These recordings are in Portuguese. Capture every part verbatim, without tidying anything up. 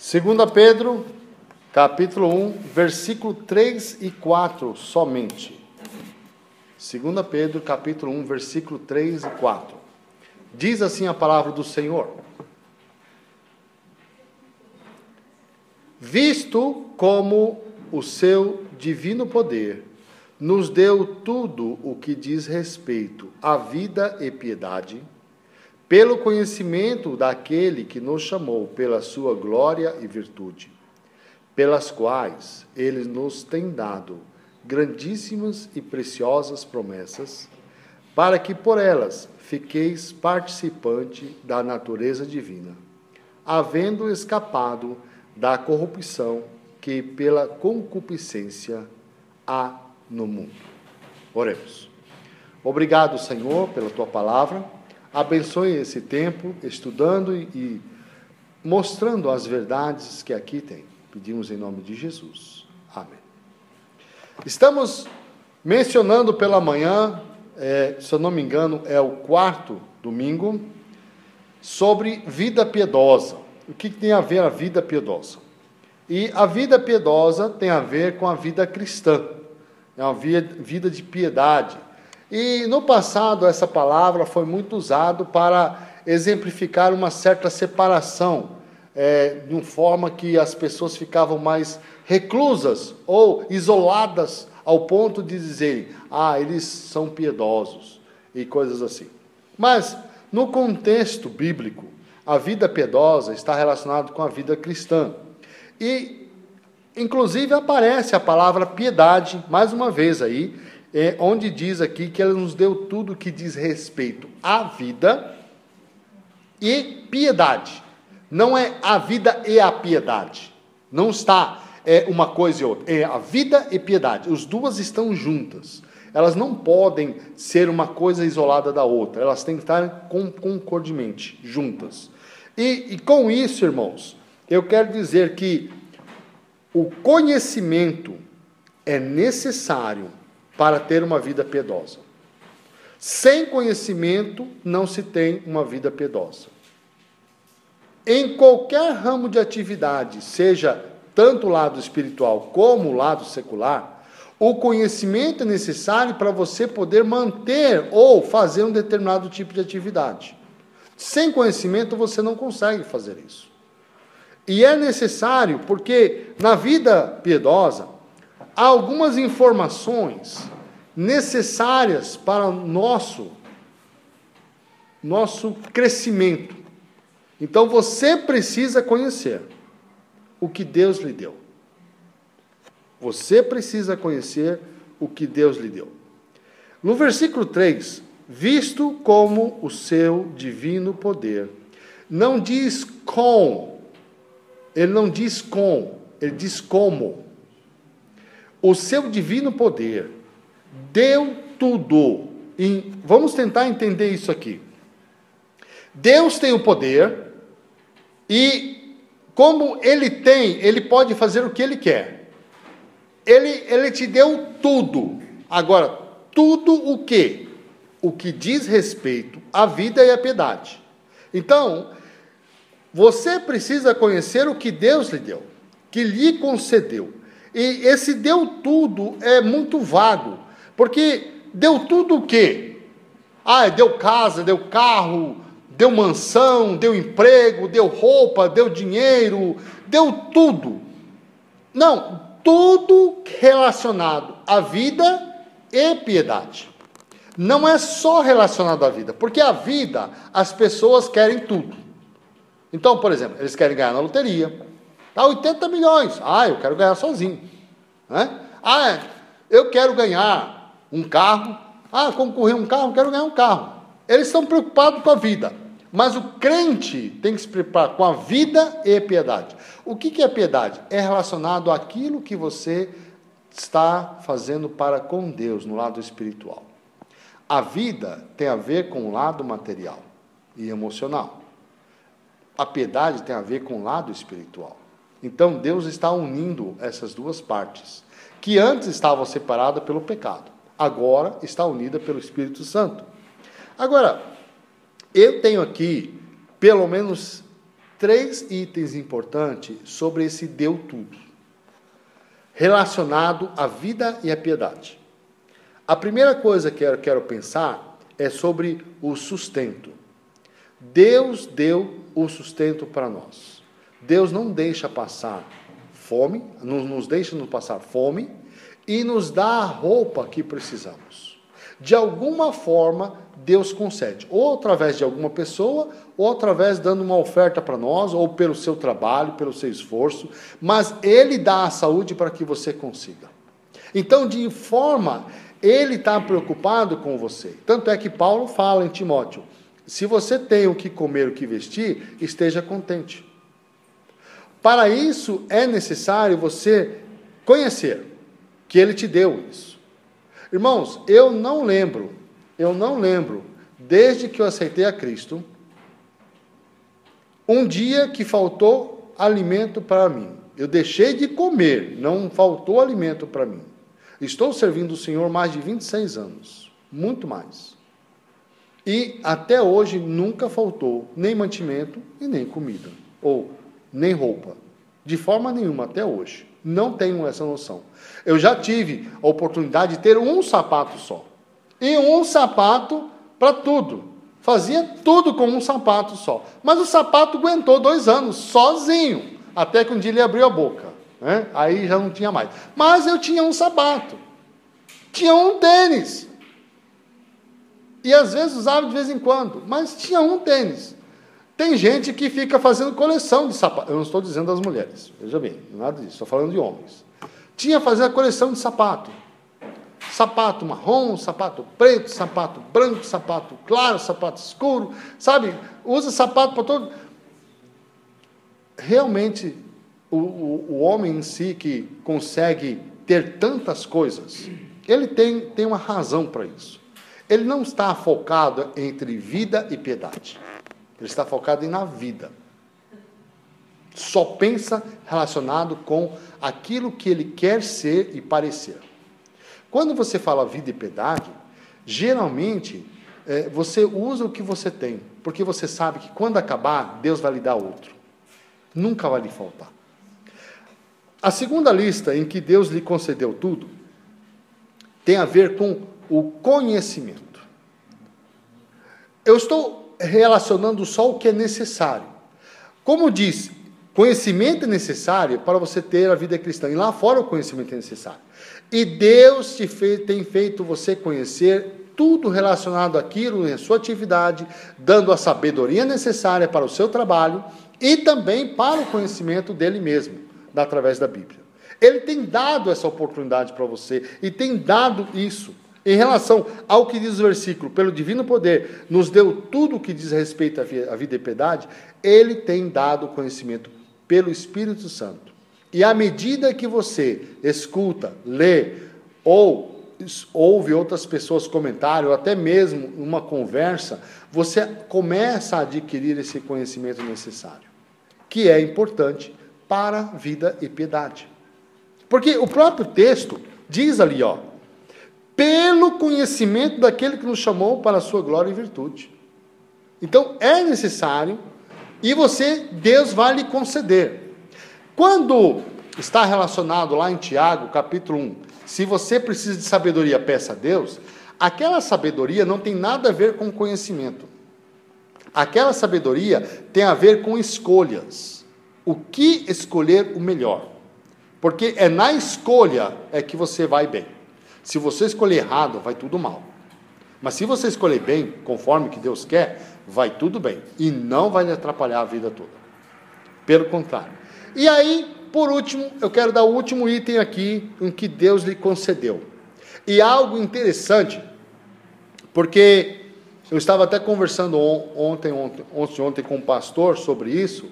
Segunda Pedro, capítulo um, versículo três e quatro somente. Segunda Pedro, capítulo um, versículo três e quatro. Diz assim a palavra do Senhor: Visto como o seu divino poder nos deu tudo o que diz respeito à vida e piedade, pelo conhecimento daquele que nos chamou pela sua glória e virtude, pelas quais ele nos tem dado grandíssimas e preciosas promessas, para que por elas fiqueis participante da natureza divina, havendo escapado da corrupção que pela concupiscência há no mundo. Oremos. Obrigado, Senhor, pela tua palavra. Abençoe esse tempo, estudando e mostrando as verdades que aqui tem. Pedimos em nome de Jesus. Amém. Estamos mencionando pela manhã, é, se eu não me engano, é o quarto domingo, sobre vida piedosa. O que tem a ver a vida piedosa? E a vida piedosa tem a ver com a vida cristã. É uma vida de piedade. E no passado essa palavra foi muito usada para exemplificar uma certa separação, é, de uma forma que as pessoas ficavam mais reclusas ou isoladas ao ponto de dizerem, ah, eles são piedosos e coisas assim. Mas no contexto bíblico, a vida piedosa está relacionada com a vida cristã. E inclusive aparece a palavra piedade, mais uma vez aí, é, onde diz aqui que ela nos deu tudo que diz respeito à vida e piedade. Não é a vida e a piedade. Não está é, uma coisa e outra. É a vida e piedade. As duas estão juntas. Elas não podem ser uma coisa isolada da outra. Elas têm que estar concordemente juntas. E, e com isso, irmãos, eu quero dizer que o conhecimento é necessário para ter uma vida piedosa. Sem conhecimento, não se tem uma vida piedosa. Em qualquer ramo de atividade, seja tanto o lado espiritual como o lado secular, o conhecimento é necessário para você poder manter ou fazer um determinado tipo de atividade. Sem conhecimento, você não consegue fazer isso. E é necessário, porque na vida piedosa, há algumas informações necessárias para o nosso, nosso crescimento. Então você precisa conhecer o que Deus lhe deu. Você precisa conhecer o que Deus lhe deu. No versículo três, visto como o seu divino poder, não diz com, ele não diz com, ele diz como. O seu divino poder deu tudo. E vamos tentar entender isso aqui. Deus tem o poder e, como Ele tem, Ele pode fazer o que Ele quer. Ele, ele te deu tudo. Agora, tudo o quê? O que diz respeito à vida e à piedade. Então, você precisa conhecer o que Deus lhe deu, que lhe concedeu. E esse deu tudo é muito vago, porque deu tudo o quê? Ah, deu casa, deu carro, deu mansão, deu emprego, deu roupa, deu dinheiro, deu tudo. Não, tudo relacionado à vida e piedade. Não é só relacionado à vida, porque a vida, as pessoas querem tudo. Então, por exemplo, eles querem ganhar na loteria. Tá, oitenta milhões. Ah, eu quero ganhar sozinho. Né? Ah, eu quero ganhar um carro. Ah, concorrer um carro, eu quero ganhar um carro. Eles estão preocupados com a vida. Mas o crente tem que se preocupar com a vida e a piedade. O que é piedade? É relacionado àquilo que você está fazendo para com Deus, no lado espiritual. A vida tem a ver com o lado material e emocional. A piedade tem a ver com o lado espiritual. Então, Deus está unindo essas duas partes, que antes estavam separadas pelo pecado. Agora está unida pelo Espírito Santo. Agora, eu tenho aqui, pelo menos, três itens importantes sobre esse deu tudo, relacionado à vida e à piedade. A primeira coisa que eu quero pensar é sobre o sustento. Deus deu o sustento para nós. Deus não deixa passar fome, não nos deixa nos passar fome e nos dá a roupa que precisamos. De alguma forma, Deus concede, ou através de alguma pessoa, ou através dando uma oferta para nós, ou pelo seu trabalho, pelo seu esforço, mas Ele dá a saúde para que você consiga. Então, de forma, Ele está preocupado com você. Tanto é que Paulo fala em Timóteo, se você tem o que comer, o que vestir, esteja contente. Para isso, é necessário você conhecer que Ele te deu isso. Irmãos, eu não lembro, eu não lembro, desde que eu aceitei a Cristo, um dia que faltou alimento para mim. Eu deixei de comer, não faltou alimento para mim. Estou servindo o Senhor mais de vinte e seis anos, muito mais. E até hoje nunca faltou nem mantimento e nem comida, ou nem roupa. De forma nenhuma, até hoje. Não tenho essa noção. Eu já tive a oportunidade de ter um sapato só. E um sapato para tudo. Fazia tudo com um sapato só. Mas o sapato aguentou dois anos, sozinho. Até que um dia ele abriu a boca. Né? Aí já não tinha mais. Mas eu tinha um sapato. Tinha um tênis. E às vezes usava de vez em quando. Mas tinha um tênis. Tem gente que fica fazendo coleção de sapatos. Eu não estou dizendo das mulheres, veja bem, nada disso, estou falando de homens. Tinha fazendo a coleção de sapato. Sapato marrom, sapato preto, sapato branco, sapato claro, sapato escuro, sabe? Usa sapato para todo... Realmente, o, o, o homem em si que consegue ter tantas coisas, ele tem, tem uma razão para isso. Ele não está focado entre vida e piedade. Ele está focado na vida. Só pensa relacionado com aquilo que ele quer ser e parecer. Quando você fala vida e piedade, geralmente é, você usa o que você tem, porque você sabe que quando acabar, Deus vai lhe dar outro. Nunca vai lhe faltar. A segunda lista em que Deus lhe concedeu tudo tem a ver com o conhecimento. Eu estou relacionando só o que é necessário. Como diz, conhecimento é necessário para você ter a vida cristã. E lá fora o conhecimento é necessário. E Deus te fez, tem feito você conhecer tudo relacionado àquilo em sua atividade, dando a sabedoria necessária para o seu trabalho e também para o conhecimento dele mesmo, através da Bíblia. Ele tem dado essa oportunidade para você e tem dado isso. Em relação ao que diz o versículo, pelo divino poder, nos deu tudo o que diz respeito à vida e piedade, Ele tem dado conhecimento pelo Espírito Santo. E à medida que você escuta, lê, ou ouve outras pessoas comentarem, ou até mesmo uma conversa, você começa a adquirir esse conhecimento necessário, que é importante para a vida e piedade. Porque o próprio texto diz ali, ó, pelo conhecimento daquele que nos chamou para a sua glória e virtude. Então, é necessário, e você, Deus vai lhe conceder. Quando está relacionado lá em Tiago, capítulo um, se você precisa de sabedoria, peça a Deus, aquela sabedoria não tem nada a ver com conhecimento. Aquela sabedoria tem a ver com escolhas. O que escolher o melhor. Porque é na escolha é que você vai bem. Se você escolher errado, vai tudo mal. Mas se você escolher bem, conforme que Deus quer, vai tudo bem. E não vai lhe atrapalhar a vida toda. Pelo contrário. E aí, por último, eu quero dar o último item aqui, em que Deus lhe concedeu. E algo interessante, porque eu estava até conversando ontem, ontem, ontem, ontem com um pastor sobre isso,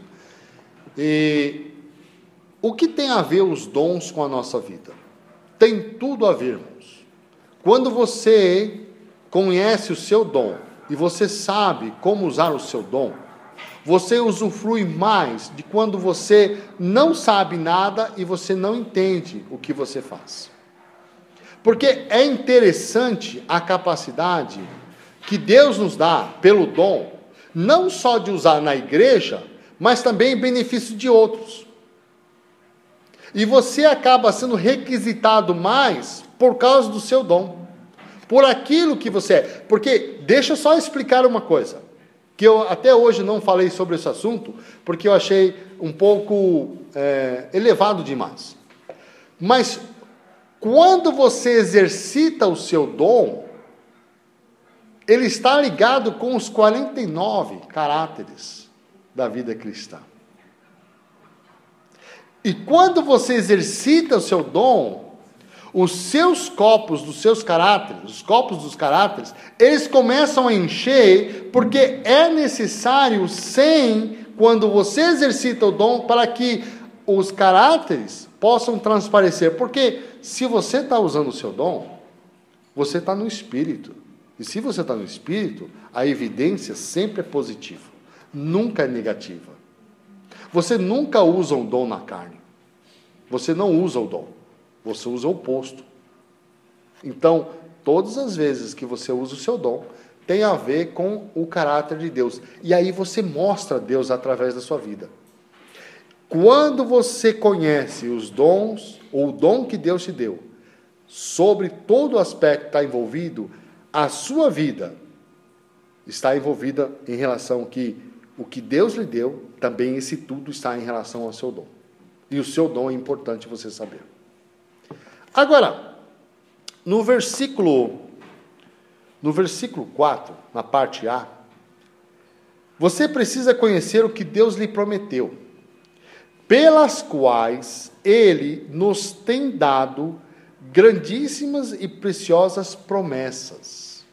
e o que tem a ver os dons com a nossa vida? Tem tudo a ver, irmãos. Quando você conhece o seu dom e você sabe como usar o seu dom, você usufrui mais de quando você não sabe nada e você não entende o que você faz. Porque é interessante a capacidade que Deus nos dá pelo dom, não só de usar na igreja, mas também em benefício de outros. E você acaba sendo requisitado mais por causa do seu dom, por aquilo que você é. Porque, deixa eu só explicar uma coisa, que eu até hoje não falei sobre esse assunto, porque eu achei um pouco é, elevado demais. Mas, quando você exercita o seu dom, ele está ligado com os quarenta e nove caráteres da vida cristã. E quando você exercita o seu dom, os seus copos dos seus caráteres, os copos dos caráteres, eles começam a encher, porque é necessário sem, quando você exercita o dom, para que os caráteres possam transparecer. Porque se você está usando o seu dom, você está no Espírito. E se você está no Espírito, a evidência sempre é positiva, nunca é negativa. Você nunca usa um dom na carne. Você não usa o dom. Você usa o oposto. Então, todas as vezes que você usa o seu dom, tem a ver com o caráter de Deus. E aí você mostra Deus através da sua vida. Quando você conhece os dons, ou o dom que Deus te deu, sobre todo o aspecto que está envolvido, a sua vida está envolvida em relação que o que Deus lhe deu, também esse tudo está em relação ao seu dom. E o seu dom é importante você saber. Agora, no versículo, no versículo quatro, na parte A, você precisa conhecer o que Deus lhe prometeu, pelas quais Ele nos tem dado grandíssimas e preciosas promessas.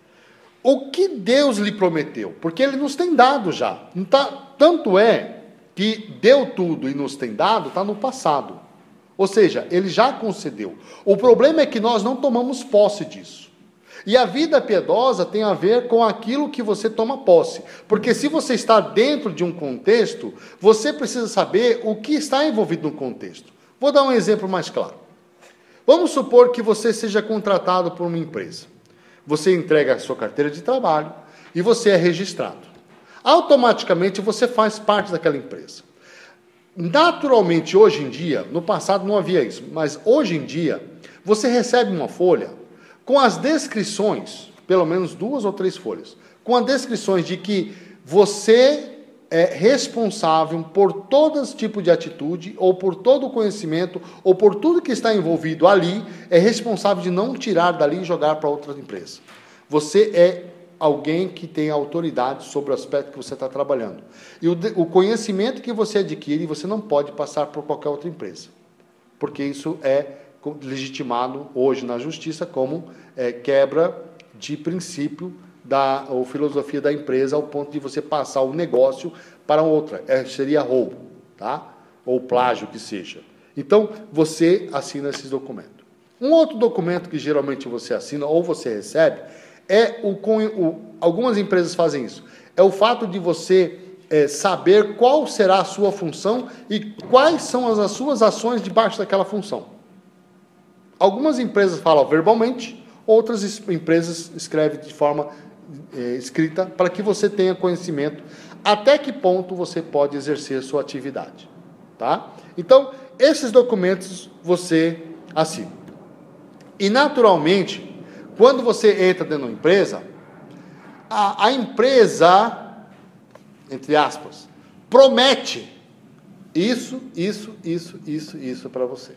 O que Deus lhe prometeu? Porque Ele nos tem dado já. Tanto é que deu tudo e nos tem dado, está no passado. Ou seja, Ele já concedeu. O problema é que nós não tomamos posse disso. E a vida piedosa tem a ver com aquilo que você toma posse. Porque se você está dentro de um contexto, você precisa saber o que está envolvido no contexto. Vou dar um exemplo mais claro. Vamos supor que você seja contratado por uma empresa. Você entrega a sua carteira de trabalho e você é registrado. Automaticamente você faz parte daquela empresa. Naturalmente, hoje em dia, no passado não havia isso, mas hoje em dia, você recebe uma folha com as descrições, pelo menos duas ou três folhas, com as descrições de que você é responsável por todo tipo de atitude, ou por todo o conhecimento, ou por tudo que está envolvido ali, é responsável de não tirar dali e jogar para outra empresa. Você é alguém que tem autoridade sobre o aspecto que você está trabalhando. E o, o conhecimento que você adquire, você não pode passar por qualquer outra empresa. Porque isso é legitimado hoje na justiça como é, quebra de princípio da ou filosofia da empresa, ao ponto de você passar o negócio para outra. É, seria roubo, tá? Ou plágio, que seja. Então, você assina esses documentos. Um outro documento que geralmente você assina ou você recebe é o, o algumas empresas fazem isso. É o fato de você é, saber qual será a sua função e quais são as, as suas ações debaixo daquela função. Algumas empresas falam verbalmente, outras empresas escrevem de forma é, escrita para que você tenha conhecimento até que ponto você pode exercer sua atividade. Tá? Então, esses documentos você assina. E, naturalmente, quando você entra dentro de uma empresa, a, a empresa, entre aspas, promete isso, isso, isso, isso, isso para você.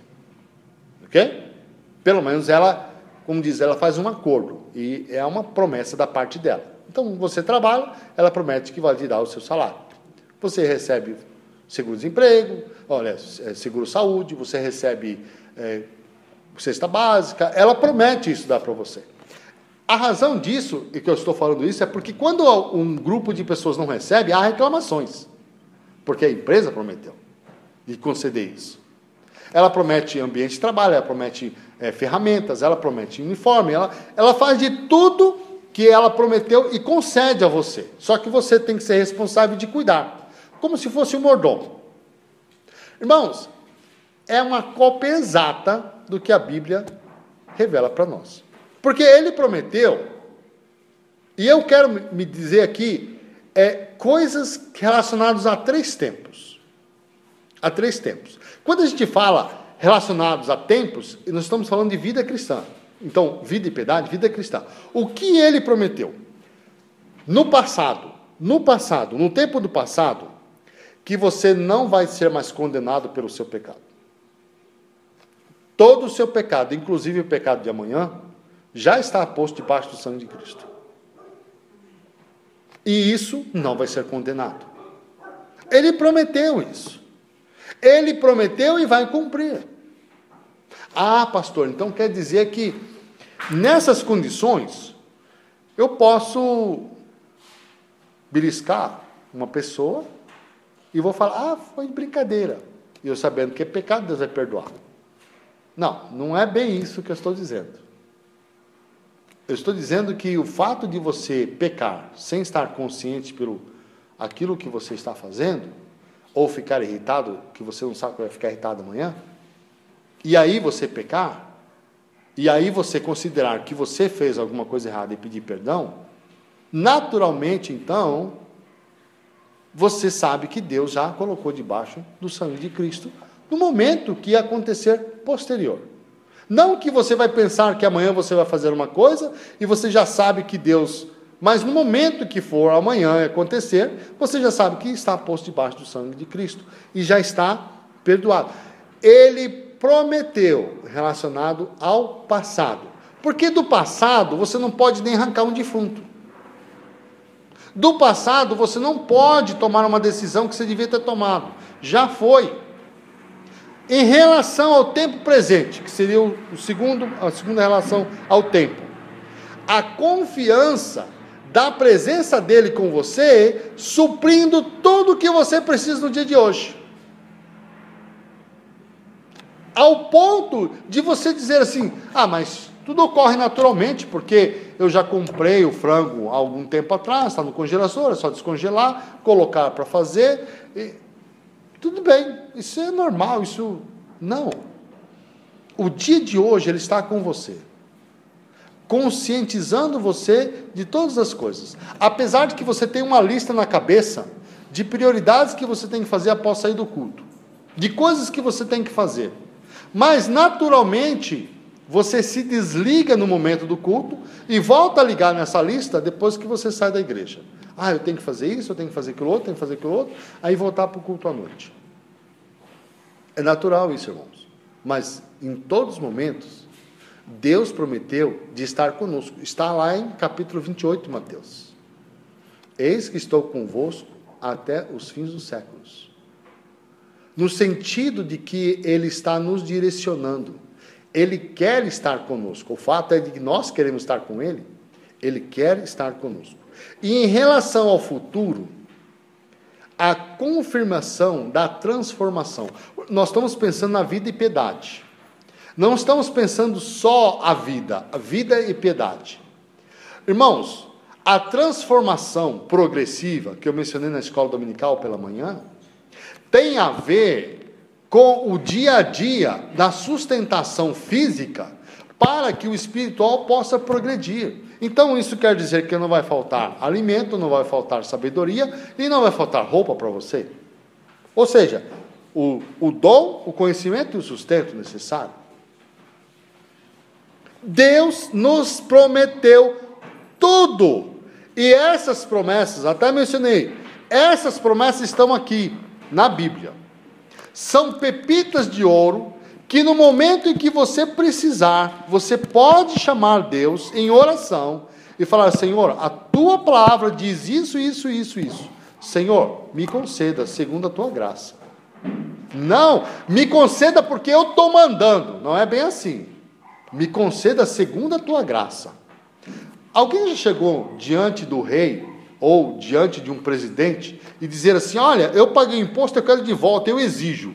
Ok? Pelo menos ela, como diz, ela faz um acordo. E é uma promessa da parte dela. Então, você trabalha, ela promete que vai lhe dar o seu salário. Você recebe seguro-desemprego, olha, seguro-saúde, você recebe é, cesta básica, ela promete isso dar para você. A razão disso, e que eu estou falando isso, é porque quando um grupo de pessoas não recebe, há reclamações. Porque a empresa prometeu de conceder isso. Ela promete ambiente de trabalho, ela promete é, ferramentas, ela promete uniforme, ela, ela faz de tudo que ela prometeu e concede a você. Só que você tem que ser responsável de cuidar, como se fosse um mordomo. Irmãos, é uma cópia exata do que a Bíblia revela para nós. Porque ele prometeu, e eu quero me dizer aqui, é, coisas relacionadas a três tempos. A três tempos. Quando a gente fala relacionados a tempos, nós estamos falando de vida cristã. Então, vida e piedade, vida cristã. O que ele prometeu? No passado, no passado, no tempo do passado, que você não vai ser mais condenado pelo seu pecado. Todo o seu pecado, inclusive o pecado de amanhã, já está posto debaixo do sangue de Cristo. E isso não vai ser condenado. Ele prometeu isso. Ele prometeu e vai cumprir. Ah, pastor, então quer dizer que nessas condições eu posso beliscar uma pessoa e vou falar, ah, foi brincadeira. E eu sabendo que é pecado, Deus vai perdoar. Não, não é bem isso que eu estou dizendo. Eu estou dizendo que o fato de você pecar sem estar consciente pelo aquilo que você está fazendo, ou ficar irritado, que você não sabe que vai ficar irritado amanhã, e aí você pecar, e aí você considerar que você fez alguma coisa errada e pedir perdão, naturalmente, então, você sabe que Deus já colocou debaixo do sangue de Cristo, no momento que ia acontecer posterior. Não que você vai pensar que amanhã você vai fazer uma coisa, e você já sabe que Deus... Mas no momento que for amanhã acontecer, você já sabe que está posto debaixo do sangue de Cristo, e já está perdoado. Ele prometeu, relacionado ao passado. Porque do passado, você não pode nem arrancar um defunto. Do passado, você não pode tomar uma decisão que você devia ter tomado. Já foi. Em relação ao tempo presente, que seria o segundo, a segunda relação ao tempo. A confiança da presença dele com você, suprindo tudo o que você precisa no dia de hoje. Ao ponto de você dizer assim, ah, mas tudo ocorre naturalmente, porque eu já comprei o frango há algum tempo atrás, está no congelador, é só descongelar, colocar para fazer, e tudo bem, isso é normal, isso... Não. O dia de hoje, ele está com você, conscientizando você de todas as coisas. Apesar de que você tem uma lista na cabeça de prioridades que você tem que fazer após sair do culto, de coisas que você tem que fazer. Mas, naturalmente, você se desliga no momento do culto e volta a ligar nessa lista depois que você sai da igreja. Ah, eu tenho que fazer isso, eu tenho que fazer aquilo outro, tenho que fazer aquilo outro, aí voltar para o culto à noite. É natural isso, irmãos. Mas, em todos os momentos, Deus prometeu de estar conosco. Está lá em capítulo vinte e oito, Mateus. Eis que estou convosco até os fins dos séculos. No sentido de que Ele está nos direcionando. Ele quer estar conosco. O fato é de que nós queremos estar com Ele. Ele quer estar conosco. E em relação ao futuro, a confirmação da transformação. Nós estamos pensando na vida e piedade. Não estamos pensando só a vida, a vida e piedade. Irmãos, a transformação progressiva, que eu mencionei na escola dominical pela manhã, tem a ver com o dia a dia da sustentação física para que o espiritual possa progredir. Então, isso quer dizer que não vai faltar alimento, não vai faltar sabedoria e não vai faltar roupa para você. Ou seja, o, o dom, o conhecimento e o sustento necessário. Deus nos prometeu tudo. E essas promessas, até mencionei, essas promessas estão aqui na Bíblia. São pepitas de ouro que no momento em que você precisar, você pode chamar Deus em oração e falar, Senhor, a tua palavra diz isso, isso, isso, isso. Senhor, me conceda segundo a tua graça. Não, me conceda porque eu estou mandando. Não é bem assim. Me conceda segundo a tua graça. Alguém já chegou diante do rei ou diante de um presidente e dizer assim, olha, eu paguei imposto, eu quero de volta, eu exijo.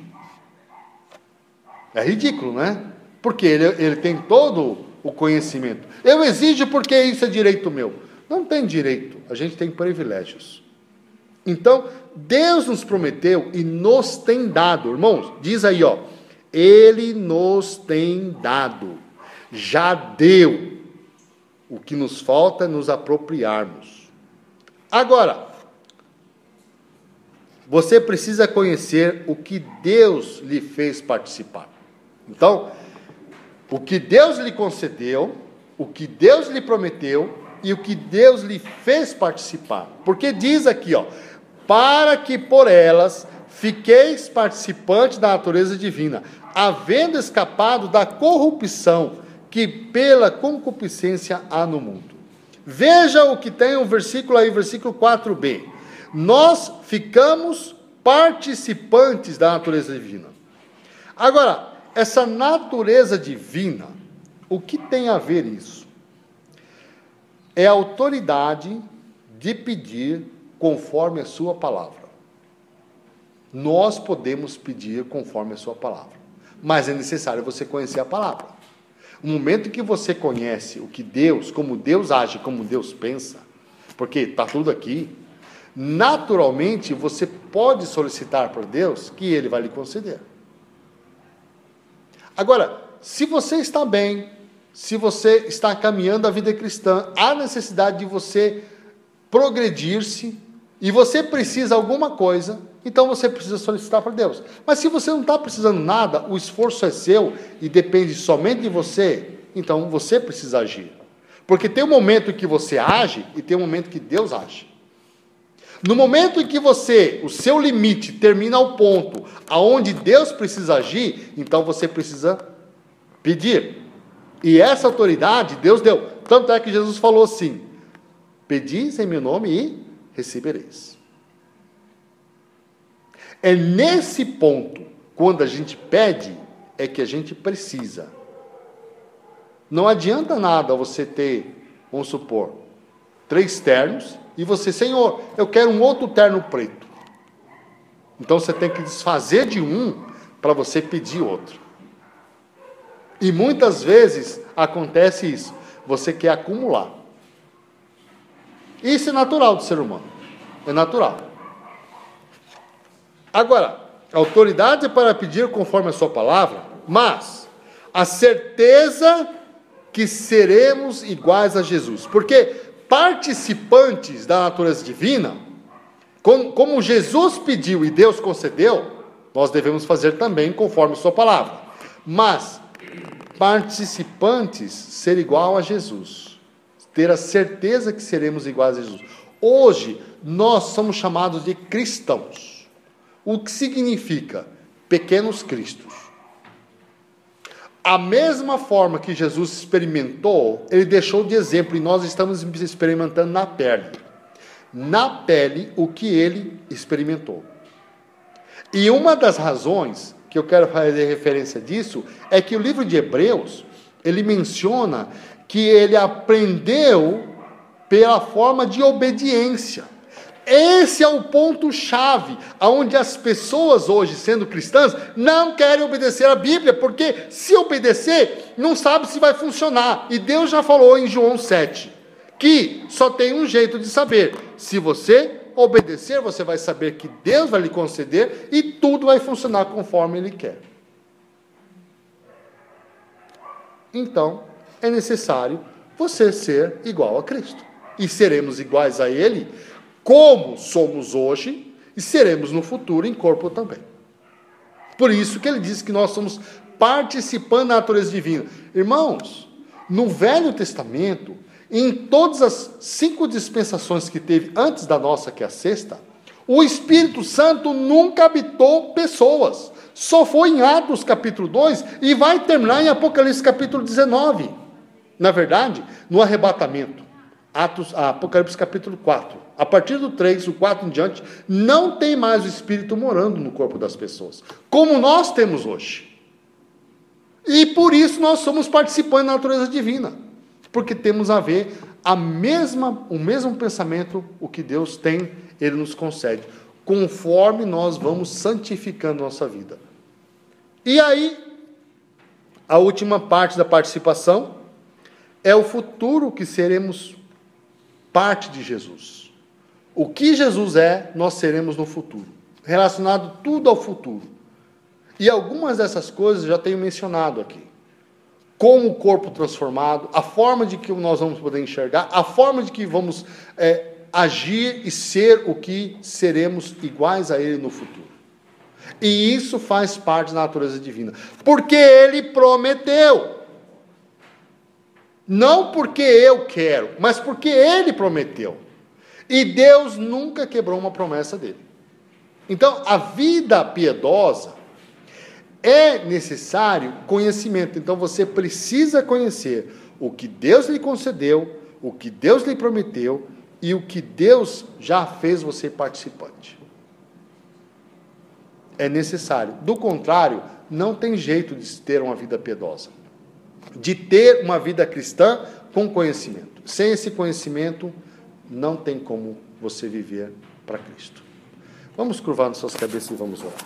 É ridículo, né? Porque ele, ele tem todo o conhecimento. Eu exijo porque isso é direito meu. Não tem direito, a gente tem privilégios. Então, Deus nos prometeu e nos tem dado. Irmãos, diz aí, ó. Ele nos tem dado. Já deu. O que nos falta é nos apropriarmos. Agora, você precisa conhecer o que Deus lhe fez participar. Então, o que Deus lhe concedeu, o que Deus lhe prometeu e o que Deus lhe fez participar. Porque diz aqui, ó, para que por elas fiqueis participantes da natureza divina, havendo escapado da corrupção que pela concupiscência há no mundo. Veja o que tem o versículo aí, versículo quatro b. Nós ficamos participantes da natureza divina. Agora, essa natureza divina, o que tem a ver isso? É a autoridade de pedir conforme a sua palavra. Nós podemos pedir conforme a sua palavra, mas é necessário você conhecer a palavra. No momento que você conhece o que Deus, como Deus age, como Deus pensa, porque está tudo aqui, naturalmente você pode solicitar para Deus que Ele vai lhe conceder. Agora, se você está bem, se você está caminhando a vida cristã, há necessidade de você progredir-se, e você precisa de alguma coisa, então você precisa solicitar para Deus. Mas se você não está precisando nada, o esforço é seu e depende somente de você, então você precisa agir. Porque tem um momento em que você age e tem um momento que Deus age. No momento em que você, o seu limite termina ao ponto aonde Deus precisa agir, então você precisa pedir. E essa autoridade Deus deu. Tanto é que Jesus falou assim: pedis em meu nome e recebereis. É nesse ponto, quando a gente pede, é que a gente precisa. Não adianta nada você ter, vamos supor, três ternos, e você, Senhor, eu quero um outro terno preto. Então você tem que desfazer de um para você pedir outro. E muitas vezes acontece isso. Você quer acumular. Isso é natural do ser humano. É natural. Agora, a autoridade é para pedir conforme a sua palavra, mas a certeza que seremos iguais a Jesus. Porque participantes da natureza divina, como Jesus pediu e Deus concedeu, nós devemos fazer também conforme a sua palavra. Mas participantes, ser igual a Jesus. Ter a certeza que seremos iguais a Jesus. Hoje, nós somos chamados de cristãos. O que significa? Pequenos cristos. A mesma forma que Jesus experimentou, ele deixou de exemplo, e nós estamos experimentando na pele. Na pele, o que ele experimentou. E uma das razões que eu quero fazer referência disso, é que o livro de Hebreus, ele menciona que ele aprendeu pela forma de obediência. Esse é o ponto-chave, onde as pessoas hoje, sendo cristãs, não querem obedecer a Bíblia, porque se obedecer, não sabe se vai funcionar. E Deus já falou em João sete, que só tem um jeito de saber. Se você obedecer, você vai saber que Deus vai lhe conceder e tudo vai funcionar conforme Ele quer. Então, é necessário você ser igual a Cristo. E seremos iguais a Ele, como somos hoje, e seremos no futuro em corpo também. Por isso que ele diz que nós somos participando da natureza divina. Irmãos, no Velho Testamento, em todas as cinco dispensações que teve antes da nossa, que é a sexta, o Espírito Santo nunca habitou pessoas. Só foi em Atos capítulo dois e vai terminar em Apocalipse capítulo dezenove. Na verdade, no arrebatamento. Atos, Apocalipse capítulo quatro. A partir do três, o quatro em diante, não tem mais o Espírito morando no corpo das pessoas, como nós temos hoje. E por isso nós somos participantes da natureza divina, porque temos a ver a mesma, o mesmo pensamento, o que Deus tem, Ele nos concede, conforme nós vamos santificando nossa vida. E aí, a última parte da participação é o futuro que seremos parte de Jesus. O que Jesus é, nós seremos no futuro. Relacionado tudo ao futuro. E algumas dessas coisas eu já tenho mencionado aqui. Como o corpo transformado, a forma de que nós vamos poder enxergar, a forma de que vamos é, agir e ser o que seremos iguais a Ele no futuro. E isso faz parte da natureza divina. Porque Ele prometeu. Não porque eu quero, mas porque Ele prometeu. E Deus nunca quebrou uma promessa dele. Então, a vida piedosa é necessário conhecimento. Então, você precisa conhecer o que Deus lhe concedeu, o que Deus lhe prometeu e o que Deus já fez você participante. É necessário. Do contrário, não tem jeito de ter uma vida piedosa. De ter uma vida cristã com conhecimento. Sem esse conhecimento, não tem como você viver para Cristo. Vamos curvar nossas cabeças e vamos orar.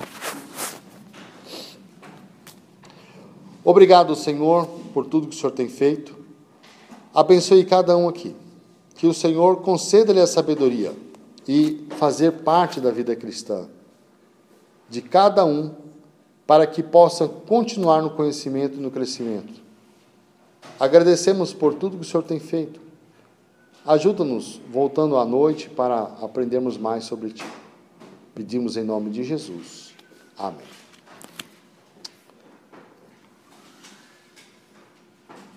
Obrigado, Senhor, por tudo que o Senhor tem feito. Abençoe cada um aqui. Que o Senhor conceda-lhe a sabedoria e fazer parte da vida cristã de cada um, para que possa continuar no conhecimento e no crescimento. Agradecemos por tudo que o Senhor tem feito. Ajuda-nos, voltando à noite, para aprendermos mais sobre Ti. Pedimos em nome de Jesus. Amém.